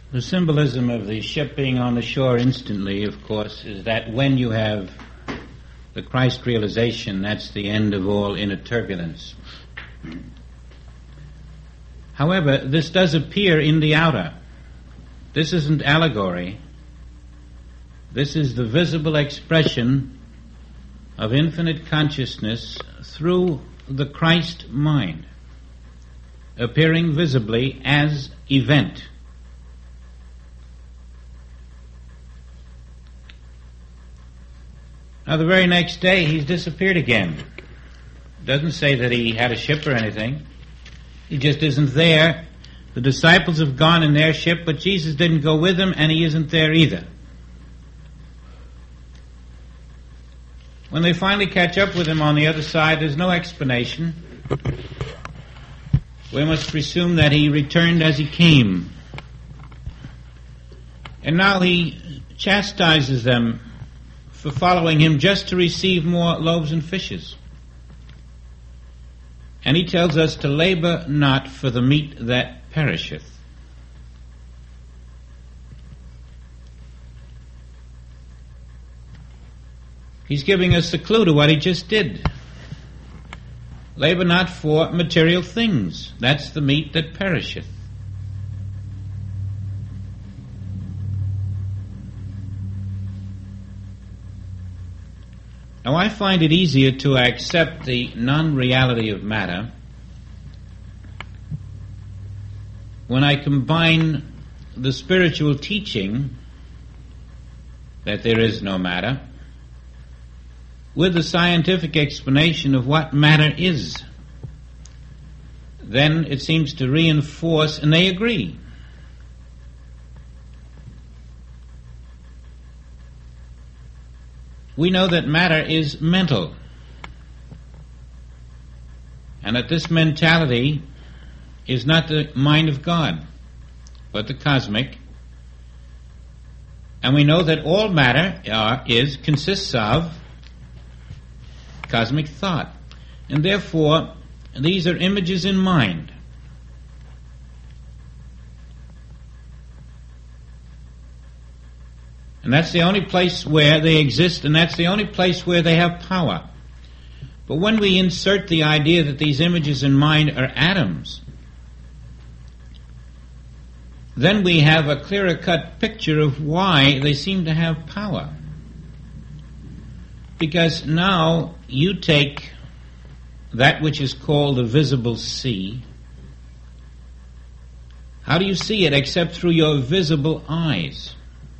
The symbolism of the ship being on the shore instantly, of course, is that when you have the Christ realization, that's the end of all inner turbulence. However, this does appear in the outer. This isn't allegory. This is the visible expression of infinite consciousness through the Christ mind, appearing visibly as event. Now, the very next day, he's disappeared again. Doesn't say that he had a ship or anything. He just isn't there. The disciples have gone in their ship, but Jesus didn't go with them, and he isn't there either. When they finally catch up with him on the other side, there's no explanation. We must presume that he returned as he came. And now he chastises them for following him just to receive more loaves and fishes. And he tells us to labor not for the meat that perisheth. He's giving us the clue to what he just did. Labor not for material things. That's the meat that perisheth. Now, I find it easier to accept the non-reality of matter when I combine the spiritual teaching that there is no matter with the scientific explanation of what matter is. Then it seems to reinforce, and they agree. We know that matter is mental, and that this mentality is not the mind of God, but the cosmic. And we know that all matter consists of cosmic thought. And therefore, these are images in mind. And that's the only place where they exist, and that's the only place where they have power. But when we insert the idea that these images in mind are atoms, then we have a clearer-cut picture of why they seem to have power. Because now you take that which is called the visible sea. How do you see it except through your visible eyes?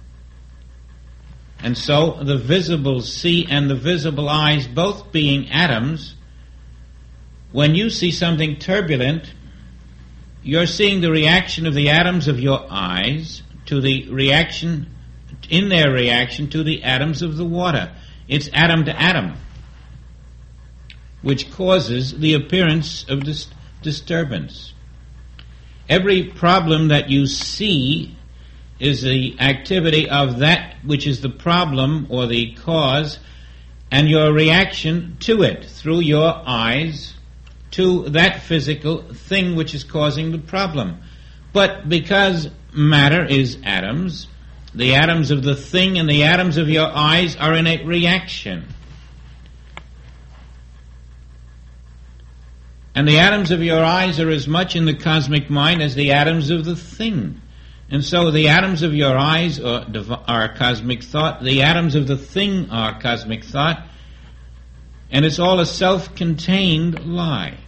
And so the visible sea and the visible eyes, both being atoms, when you see something turbulent, you're seeing the reaction of the atoms of your eyes to the reaction, in their reaction to the atoms of the water. It's atom to atom, which causes the appearance of disturbance. Every problem that you see is the activity of that which is the problem or the cause, and your reaction to it through your eyes to that physical thing which is causing the problem. But because matter is atoms, the atoms of the thing and the atoms of your eyes are in a reaction. And the atoms of your eyes are as much in the cosmic mind as the atoms of the thing. And so the atoms of your eyes are cosmic thought, the atoms of the thing are cosmic thought, and it's all a self-contained lie.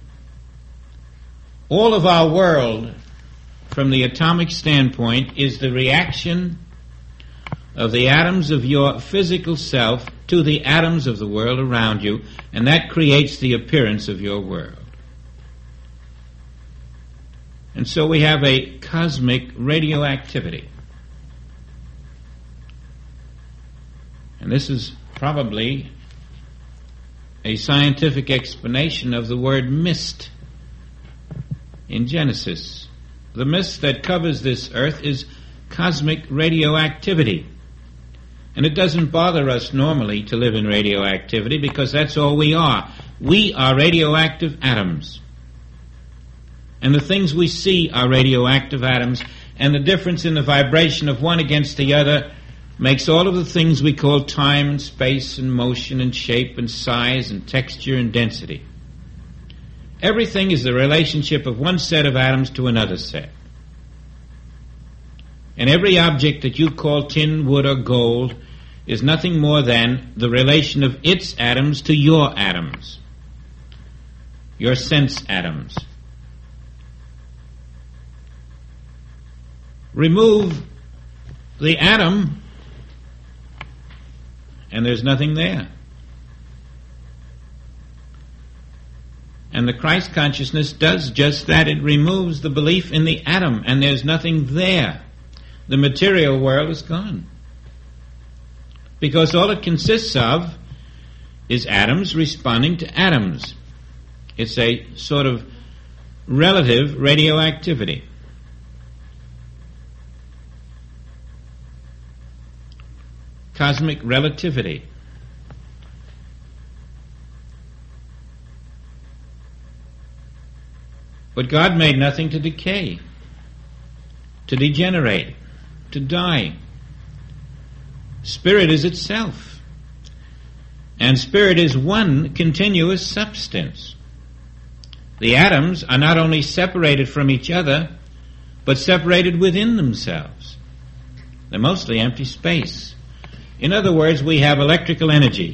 All of our world, from the atomic standpoint, is the reaction of the atoms of your physical self to the atoms of the world around you, and that creates the appearance of your world. And so we have a cosmic radioactivity. And this is probably a scientific explanation of the word mist in Genesis. The mist that covers this earth is cosmic radioactivity. And it doesn't bother us normally to live in radioactivity because that's all we are. We are radioactive atoms. And the things we see are radioactive atoms, and the difference in the vibration of one against the other makes all of the things we call time and space and motion and shape and size and texture and density. Everything is the relationship of one set of atoms to another set. And every object that you call tin, wood, or gold is nothing more than the relation of its atoms to your atoms, your sense atoms. Remove the atom, and there's nothing there. And the Christ consciousness does just that. It removes the belief in the atom, and there's nothing there. The material world is gone. Because all it consists of is atoms responding to atoms. It's a sort of relative radioactivity. Cosmic relativity. But God made nothing to decay, to degenerate, to die. Spirit is itself. And spirit is one continuous substance. The atoms are not only separated from each other, but separated within themselves. They're mostly empty space. In other words, we have electrical energy.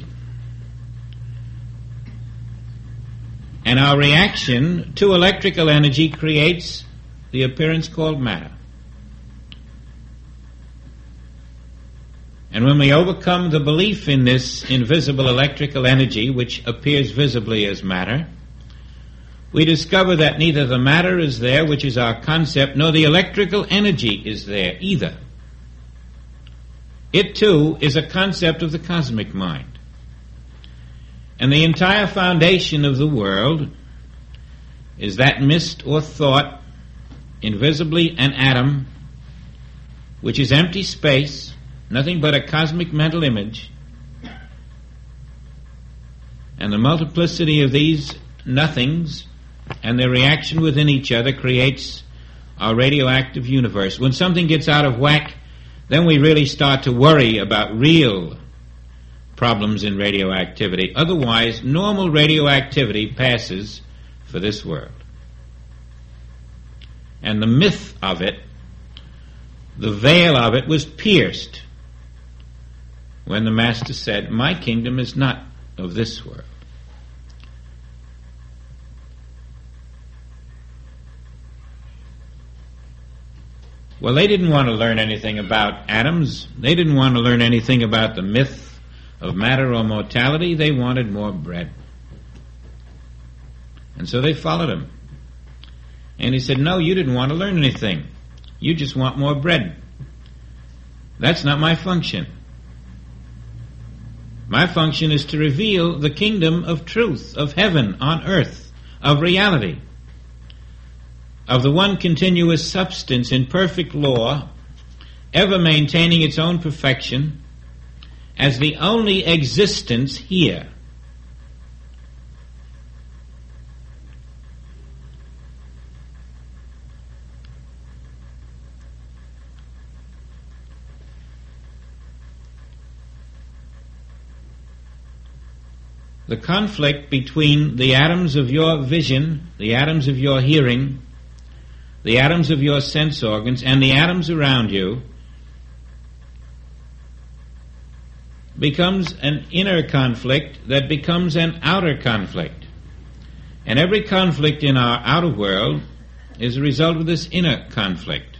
And our reaction to electrical energy creates the appearance called matter. And when we overcome the belief in this invisible electrical energy, which appears visibly as matter, we discover that neither the matter is there, which is our concept, nor the electrical energy is there either. It too is a concept of the cosmic mind. And the entire foundation of the world is that mist or thought, invisibly an atom, which is empty space, nothing but a cosmic mental image. And the multiplicity of these nothings and their reaction within each other creates our radioactive universe. When something gets out of whack, then we really start to worry about real problems in radioactivity. Otherwise, normal radioactivity passes for this world. And the myth of it, the veil of it, was pierced when the Master said, "My kingdom is not of this world." Well, they didn't want to learn anything about atoms. They didn't want to learn anything about the myth of matter or mortality. They wanted more bread. And so they followed him. And he said, "No, you didn't want to learn anything. You just want more bread. That's not my function. My function is to reveal the kingdom of truth, of heaven on earth, of reality, of the one continuous substance in perfect law, ever maintaining its own perfection as the only existence here." The conflict between the atoms of your vision, the atoms of your hearing, the atoms of your sense organs, and the atoms around you becomes an inner conflict that becomes an outer conflict. And every conflict in our outer world is a result of this inner conflict.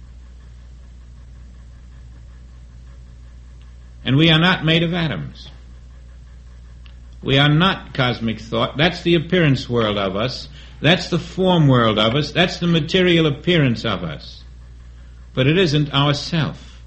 And we are not made of atoms. We are not cosmic thought. That's the appearance world of us. That's the form world of us. That's the material appearance of us. But it isn't our self.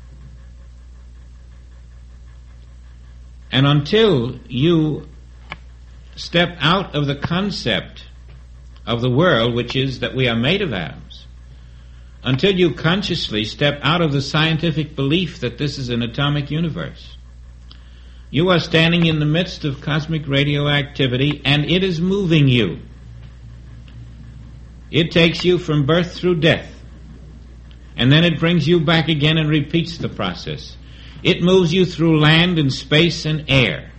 And until you step out of the concept of the world, which is that we are made of atoms, until you consciously step out of the scientific belief that this is an atomic universe, you are standing in the midst of cosmic radioactivity, and it is moving you. It takes you from birth through death. And then it brings you back again and repeats the process. It moves you through land and space and air.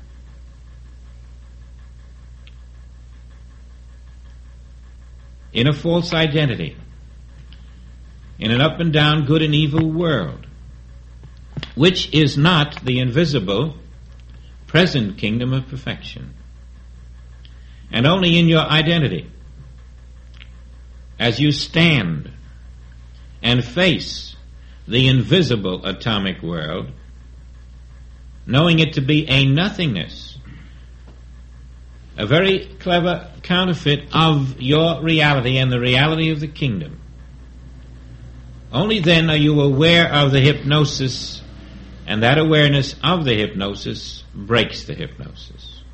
In a false identity. In an up and down, good and evil world. Which is not the invisible, present kingdom of perfection. And only in your identity, as you stand and face the invisible atomic world, knowing it to be a nothingness, a very clever counterfeit of your reality and the reality of the kingdom. Only then are you aware of the hypnosis, and that awareness of the hypnosis breaks the hypnosis.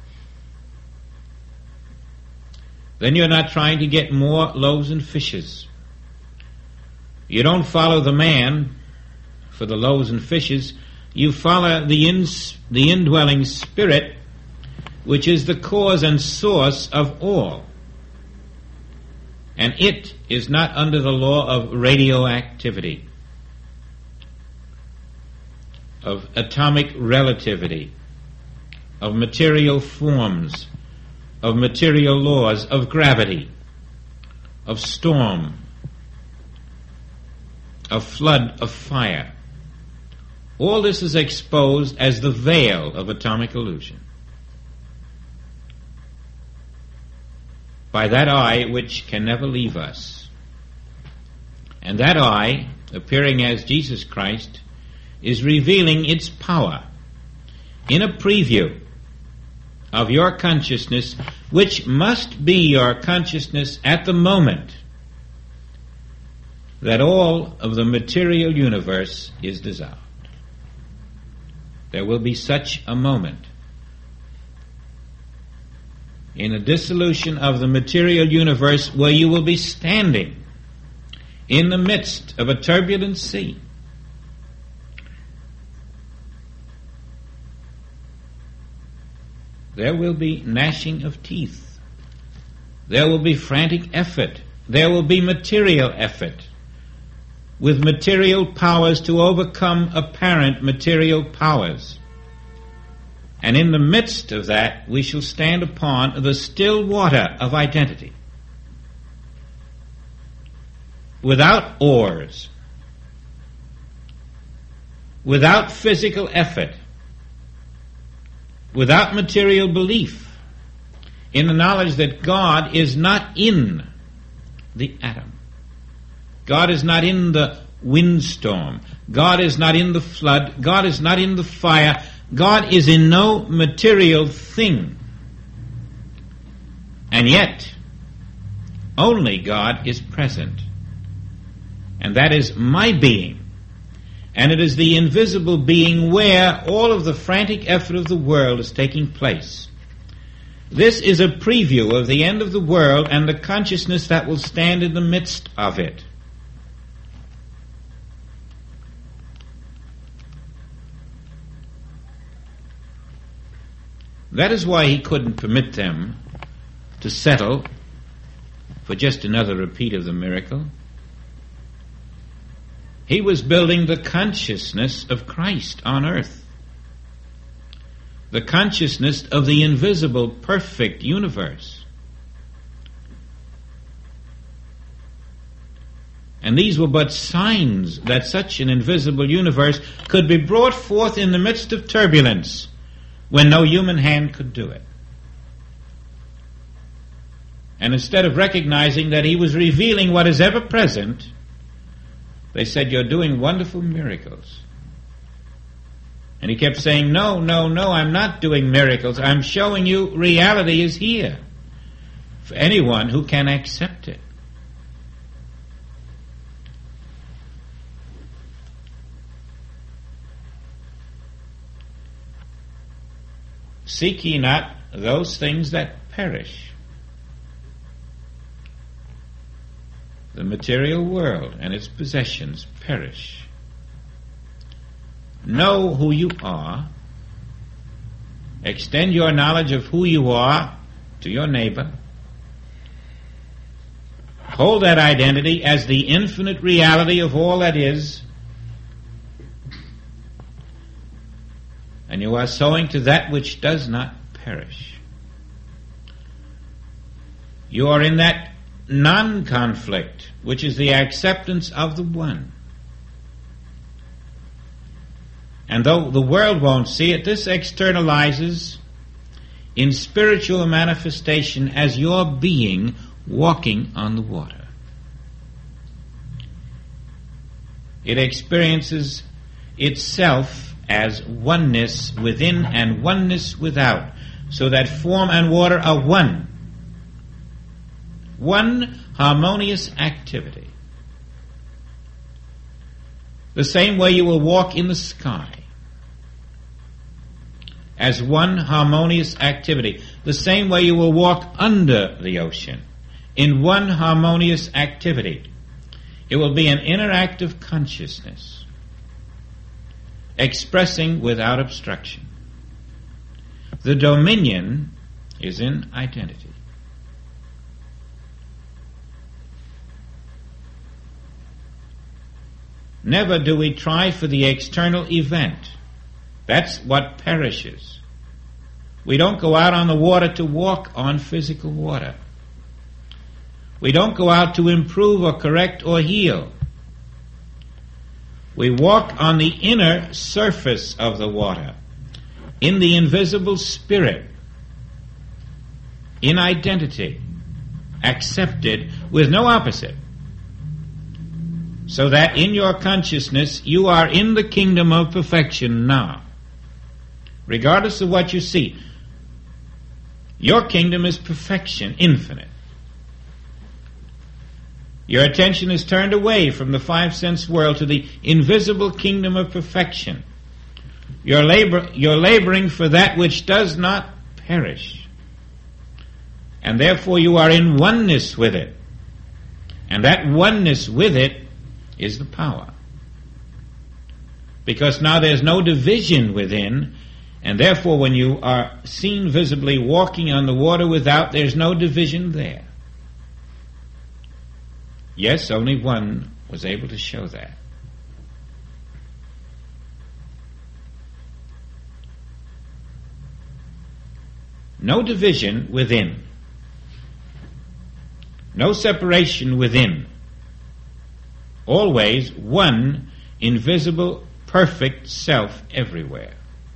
Then you're not trying to get more loaves and fishes. You don't follow the man for the loaves and fishes. You follow the indwelling spirit, which is the cause and source of all. And it is not under the law of radioactivity, of atomic relativity, of material forms, of material laws, of gravity, of storm, of flood, of fire. All this is exposed as the veil of atomic illusion. By that eye which can never leave us. And that eye, appearing as Jesus Christ, is revealing its power in a preview of your consciousness, which must be your consciousness at the moment that all of the material universe is dissolved. There will be such a moment in a dissolution of the material universe where you will be standing in the midst of a turbulent sea. There will be gnashing of teeth. There will be frantic effort. There will be material effort with material powers to overcome apparent material powers. And in the midst of that, we shall stand upon the still water of identity. Without oars. Without physical effort. Without material belief. In the knowledge that God is not in the atom. God is not in the windstorm. God is not in the flood. God is not in the fire. God is in no material thing. And yet, only God is present. And that is my being. And it is the invisible being where all of the frantic effort of the world is taking place. This is a preview of the end of the world and the consciousness that will stand in the midst of it. That is why he couldn't permit them to settle for just another repeat of the miracle. He was building the consciousness of Christ on earth. The consciousness of the invisible, perfect universe. And these were but signs that such an invisible universe could be brought forth in the midst of turbulence, when no human hand could do it. And instead of recognizing that he was revealing what is ever present, they said, "You're doing wonderful miracles." And he kept saying, "No, no, no, I'm not doing miracles. I'm showing you reality is here for anyone who can accept it." Seek ye not those things that perish. The material world and its possessions perish. Know who you are. Extend your knowledge of who you are to your neighbor. Hold that identity as the infinite reality of all that is, and you are sowing to that which does not perish. You are in that non-conflict, which is the acceptance of the one. And though the world won't see it, this externalizes in spiritual manifestation as your being walking on the water. It experiences itself as oneness within and oneness without, so that form and water are one. One harmonious activity. The same way you will walk in the sky, as one harmonious activity. The same way you will walk under the ocean, in one harmonious activity. It will be an interactive consciousness, expressing without obstruction. The dominion is in identity. Never do we try for the external event. That's what perishes. We don't go out on the water to walk on physical water. We don't go out to improve or correct or heal. We walk on the inner surface of the water, in the invisible spirit, in identity, accepted with no opposite. So that in your consciousness you are in the kingdom of perfection now. Regardless of what you see, your kingdom is perfection, infinite. Your attention is turned away from the five-sense world to the invisible kingdom of perfection. You're laboring for that which does not perish. And therefore you are in oneness with it. And that oneness with it is the power. Because now there's no division within, and therefore when you are seen visibly walking on the water without, there's no division there. Yes, only one was able to show that. No division within. No separation within. Always one invisible, perfect self everywhere.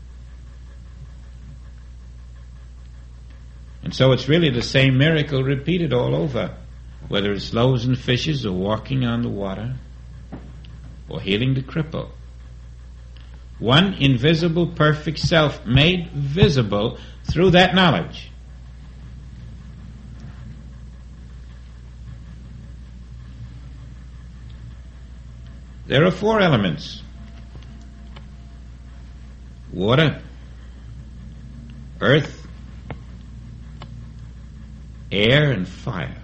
And so it's really the same miracle repeated all over, whether it's loaves and fishes or walking on the water or healing the cripple. One invisible, perfect self made visible through that knowledge. There are four elements: water, earth, air, and fire.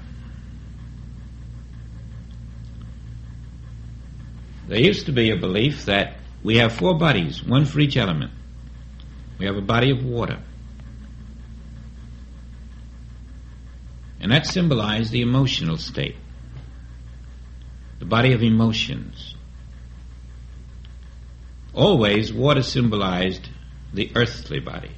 There used to be a belief that we have four bodies, one for each element. We have a body of water. And that symbolized the emotional state, the body of emotions. Always, water symbolized the earthly body.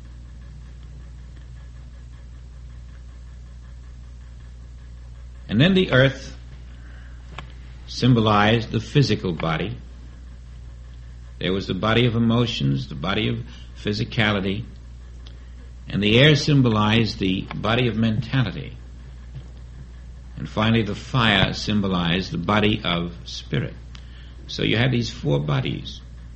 And then the earth symbolized the physical body. There was the body of emotions, the body of physicality, and the air symbolized the body of mentality. And finally, the fire symbolized the body of spirit. So you had these four bodies.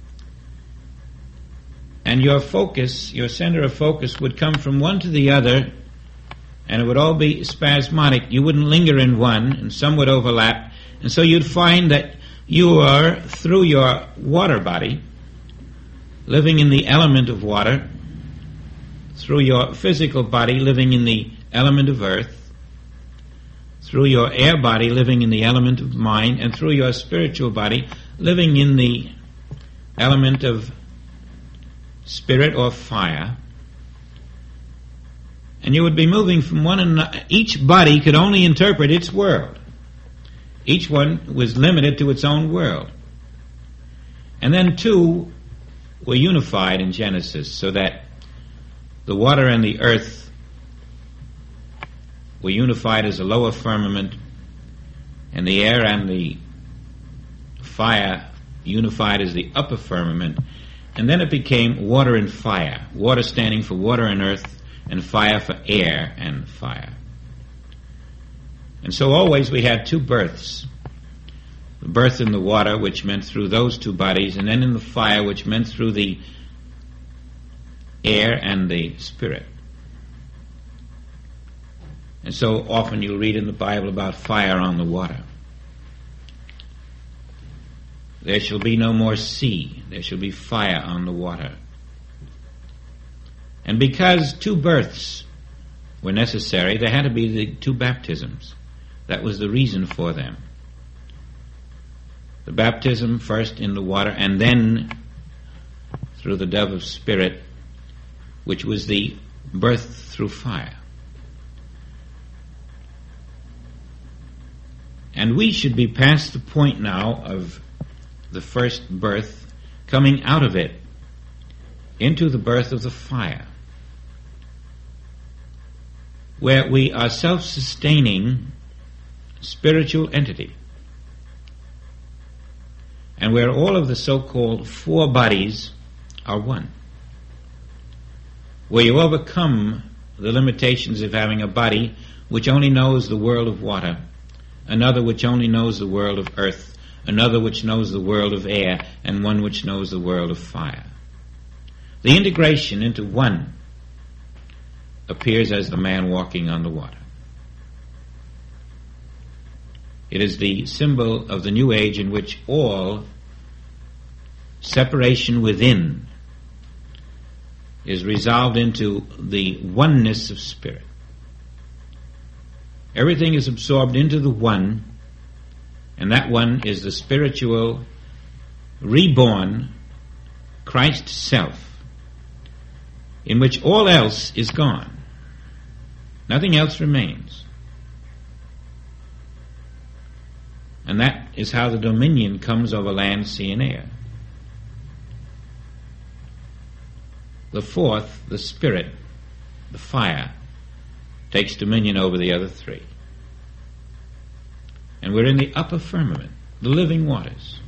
And your focus, your center of focus, would come from one to the other, and it would all be spasmodic. You wouldn't linger in one, and some would overlap. And so you'd find that you are, through your water body, living in the element of water, through your physical body, living in the element of earth, through your air body, living in the element of mind, and through your spiritual body, living in the element of spirit or fire. And you would be moving from one another. Each body could only interpret its world. Each one was limited to its own world. And then two were unified in Genesis, so that the water and the earth were unified as a lower firmament, and the air and the fire unified as the upper firmament. And then it became water and fire, water standing for water and earth, and fire for air and fire. And so always we had two births. The birth in the water, which meant through those two bodies, and then in the fire, which meant through the air and the spirit. And so often you'll read in the Bible about fire on the water. There shall be no more sea. There shall be fire on the water. And because two births were necessary, there had to be the two baptisms. That was the reason for them. The baptism first in the water, and then through the dove of spirit, which was the birth through fire. And we should be past the point now of the first birth, coming out of it into the birth of the fire, where we are self-sustaining spiritual entity, and where all of the so-called four bodies are one, where you overcome the limitations of having a body which only knows the world of water, another which only knows the world of earth, another which knows the world of air, and one which knows the world of fire. The integration into one appears as the man walking on the water. It is the symbol of the new age in which all separation within is resolved into the oneness of spirit. Everything is absorbed into the one, and that one is the spiritual, reborn Christ self, in which all else is gone. Nothing else remains. And that is how the dominion comes over land, sea, and air. The fourth, the spirit, the fire, takes dominion over the other three. And we're in the upper firmament, the living waters.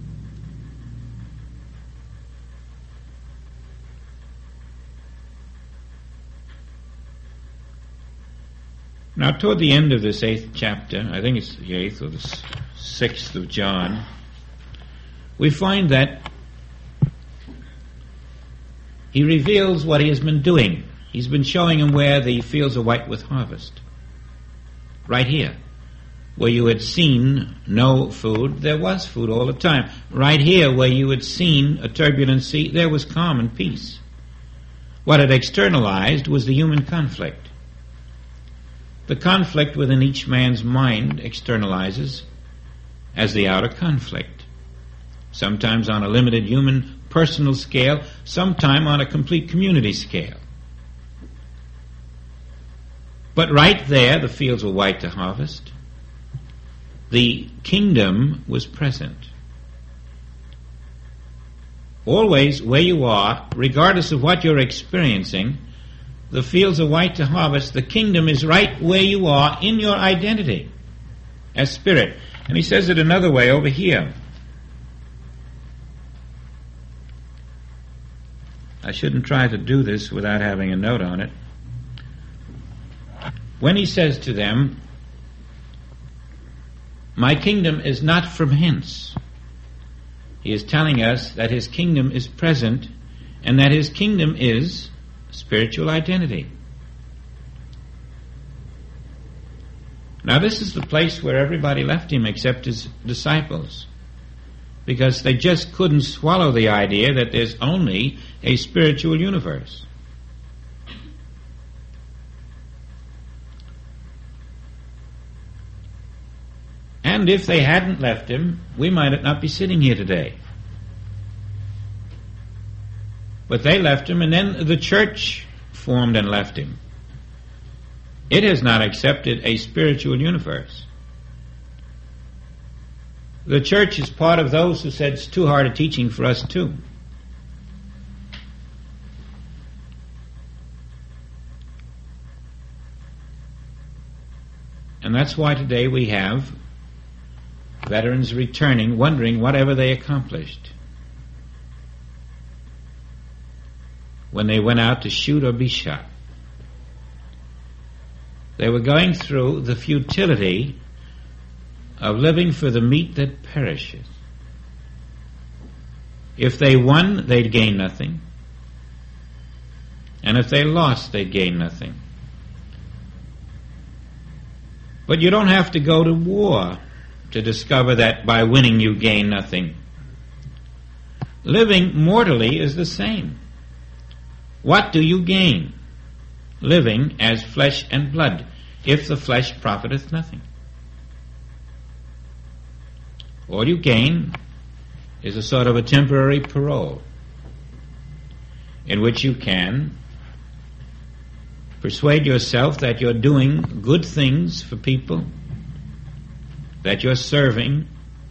Now, toward the end of this 8th chapter, I think it's the 8th or the 6th of John, we find that he reveals what he has been doing. He's been showing him where the fields are white with harvest. Right here. Where you had seen no food, there was food all the time. Right here, where you had seen a turbulent sea, there was calm and peace. What it externalized was the human conflict. The conflict within each man's mind externalizes as the outer conflict. Sometimes on a limited human personal scale, sometime on a complete community scale. But right there, the fields were white to harvest. The kingdom was present. Always where you are, regardless of what you're experiencing, the fields are white to harvest. The kingdom is right where you are in your identity as spirit. And he says it another way over here. I shouldn't try to do this without having a note on it. When he says to them, my kingdom is not from hence, he is telling us that his kingdom is present and that his kingdom is spiritual identity. Now this is the place where everybody left him except his disciples, because they just couldn't swallow the idea that there's only a spiritual universe. And if they hadn't left him, we might not be sitting here today. But they left him, and then the church formed and left him. It has not accepted a spiritual universe. The church is part of those who said it's too hard a teaching for us too. And that's why today we have veterans returning, wondering whatever they accomplished when they went out to shoot or be shot. They were going through the futility of living for the meat that perishes. If they won, they'd gain nothing. And if they lost, they'd gain nothing. But you don't have to go to war to discover that by winning you gain nothing. Living mortally is the same. What do you gain? Living as flesh and blood, if the flesh profiteth nothing. All you gain is a sort of a temporary parole in which you can persuade yourself that you're doing good things for people, that you're serving,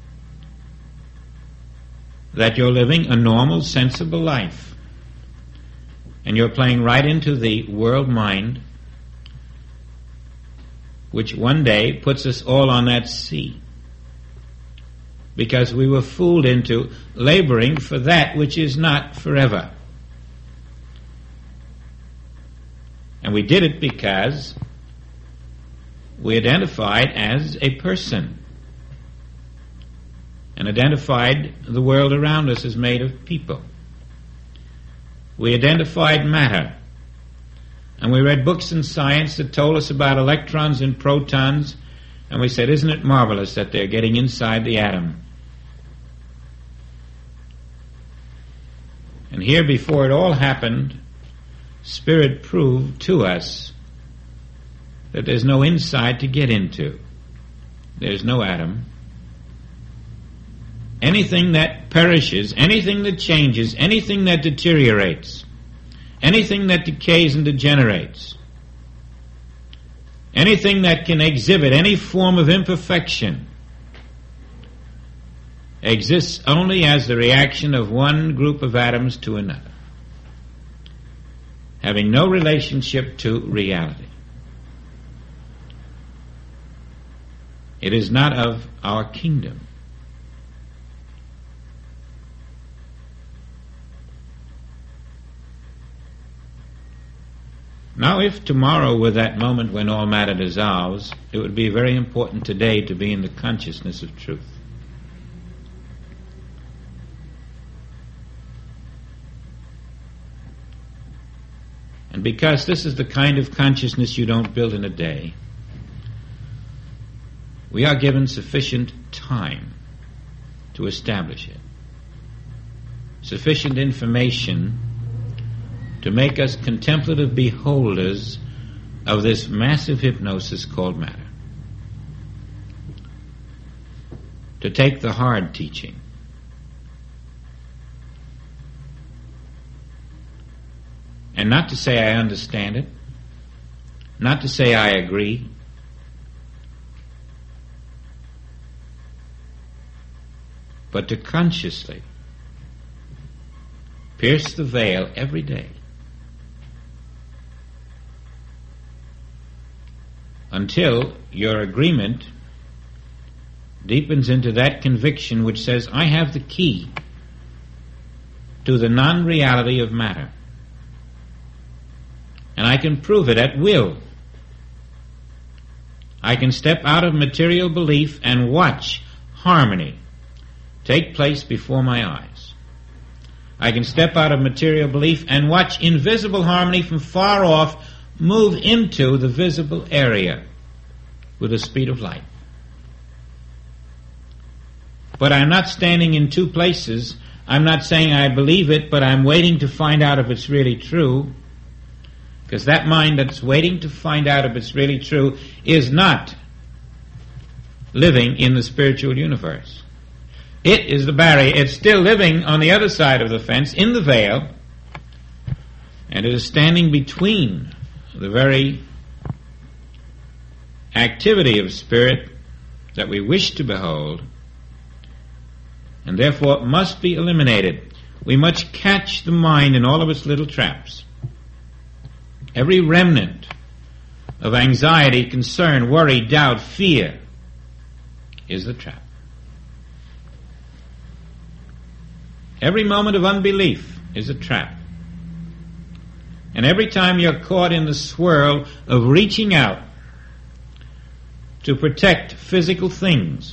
that you're living a normal, sensible life. And you're playing right into the world mind, which one day puts us all on that sea. Because we were fooled into laboring for that which is not forever. And we did it because we identified as a person and identified the world around us as made of people. We identified matter, and we read books in science that told us about electrons and protons, and we said, isn't it marvelous that they're getting inside the atom? And here, before it all happened, Spirit proved to us that there's no inside to get into. There's no atom. Anything that perishes, anything that changes, anything that deteriorates, anything that decays and degenerates, anything that can exhibit any form of imperfection, exists only as the reaction of one group of atoms to another, having no relationship to reality. It is not of our kingdom. Now, if tomorrow were that moment when all matter dissolves, it would be very important today to be in the consciousness of truth. And because this is the kind of consciousness you don't build in a day, we are given sufficient time to establish it. Sufficient information to make us contemplative beholders of this massive hypnosis called matter. To take the hard teaching. And not to say I understand it, not to say I agree, but to consciously pierce the veil every day until your agreement deepens into that conviction which says, I have the key to the non-reality of matter. And I can prove it at will. I can step out of material belief and watch harmony take place before my eyes. I can step out of material belief and watch invisible harmony from far off move into the visible area with the speed of light. But I'm not standing in two places. I'm not saying I believe it, but I'm waiting to find out if it's really true. Because that mind that's waiting to find out if it's really true is not living in the spiritual universe. It is the barrier. It's still living on the other side of the fence, in the veil, and it is standing between the very activity of spirit that we wish to behold and therefore must be eliminated. We must catch the mind in all of its little traps. Every remnant of anxiety, concern, worry, doubt, fear is the trap. Every moment of unbelief is a trap. And every time you're caught in the swirl of reaching out to protect physical things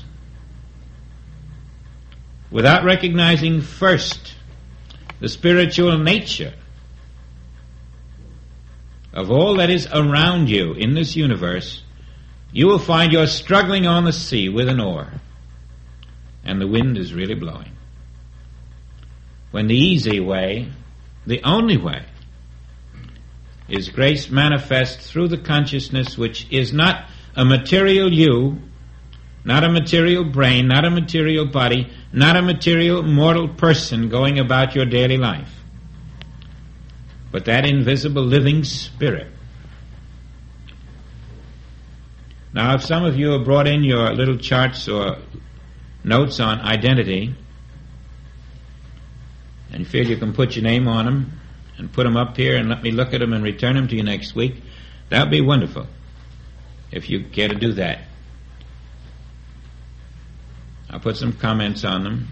without recognizing first the spiritual nature of all that is around you in this universe, you will find you're struggling on the sea with an oar, and the wind is really blowing. When the easy way, the only way, is grace manifest through the consciousness which is not a material you, not a material brain, not a material body, not a material mortal person going about your daily life, but that invisible living spirit. Now, if some of you have brought in your little charts or notes on identity, and you feel you can put your name on them and put them up here and let me look at them and return them to you next week, that would be wonderful if you care to do that. I'll put some comments on them.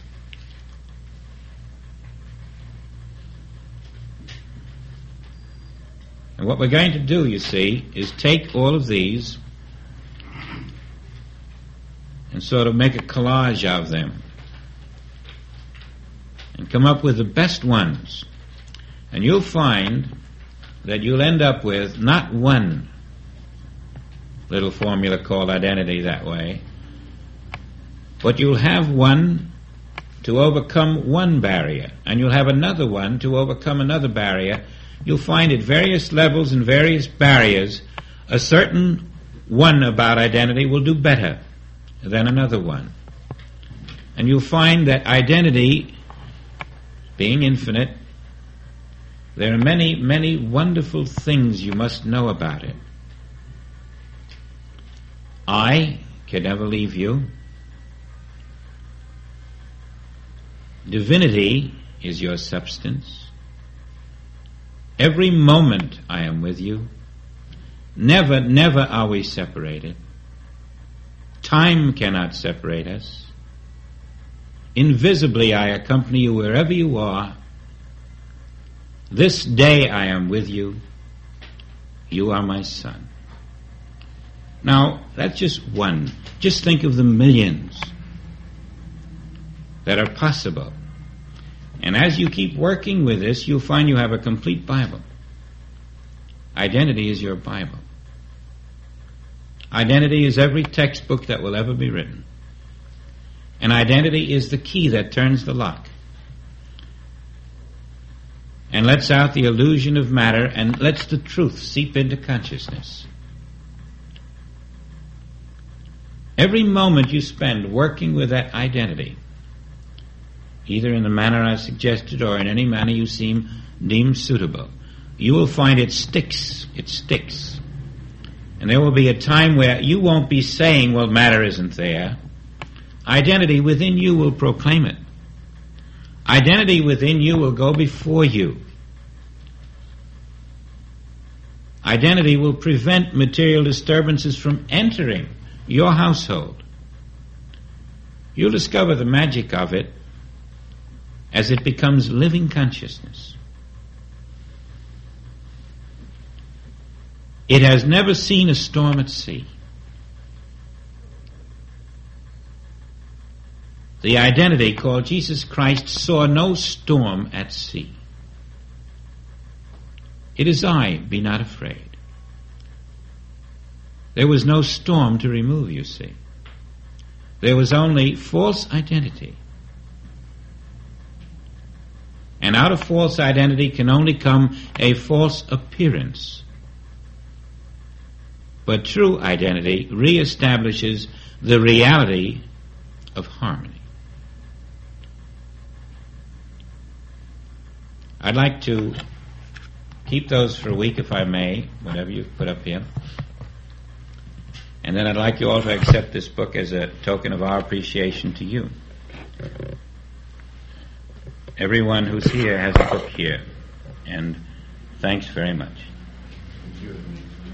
And what we're going to do, you see, is take all of these and sort of make a collage of them and come up with the best ones. And you'll find that you'll end up with not one little formula called identity that way, but you'll have one to overcome one barrier, and you'll have another one to overcome another barrier. You'll find at various levels and various barriers a certain one about identity will do better than another one. And you'll find that identity, being infinite, there are many, many wonderful things you must know about it. I can never leave you. Divinity is your substance. Every moment I am with you. Never, never are we separated. Time cannot separate us. Invisibly I accompany you wherever you are. This day I am with you. You are my son. Now, that's just one. Just think of the millions that are possible. And as you keep working with this, you'll find you have a complete Bible. Identity is your Bible. Identity is every textbook that will ever be written. And identity is the key that turns the lock and lets out the illusion of matter and lets the truth seep into consciousness. Every moment you spend working with that identity, either in the manner I suggested or in any manner you deem suitable, you will find it sticks. It sticks. And there will be a time where you won't be saying, well, matter isn't there. Identity within you will proclaim it. Identity within you will go before you. Identity will prevent material disturbances from entering your household. You'll discover the magic of it as it becomes living consciousness. It has never seen a storm at sea. The identity called Jesus Christ saw no storm at sea. It is I, be not afraid. There was no storm to remove, you see. There was only false identity. And out of false identity can only come a false appearance. But true identity reestablishes the reality of harmony. I'd like to keep those for a week, if I may, whatever you put up here. And then I'd like you all to accept this book as a token of our appreciation to you. Everyone who's here has a book here, and thanks very much. Thank you.